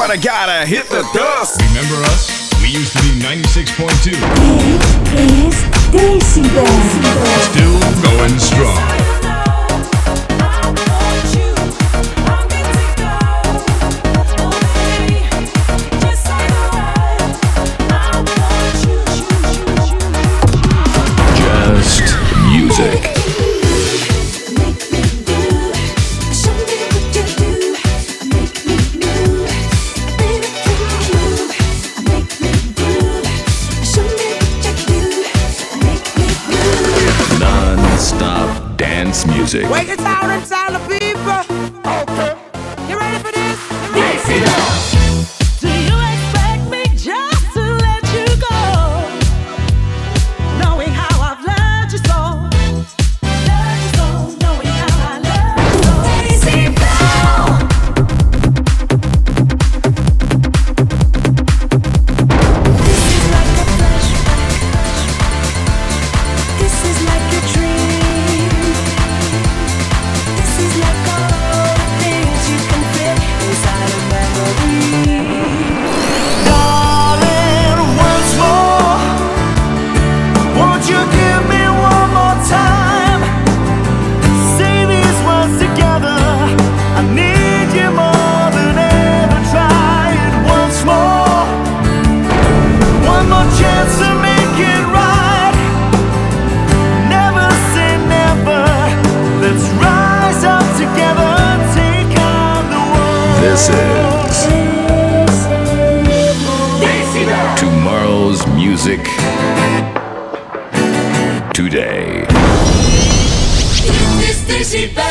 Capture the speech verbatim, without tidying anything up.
but I gotta hit the dust. Remember us? We used to be ninety-six point two. It is Decibel. Still going strong. Music. Non-stop dance music. Wait, it's out inside the people. Okay. You ready for this? You ready? Do you expect me just to let you go? Knowing how I've loved you so. Loved you so. Knowing how I love you so. Decibel. This is like a flashback. This is like a dream. This is like all the things you can feel inside a memory. Darling, once more, won't you give me one more time? Say these words together. I need you more than ever. Try it once more. One more chance to make it right. Never say never. Let's rise up together. Take on the world. This is tomorrow's music today. This Decibel.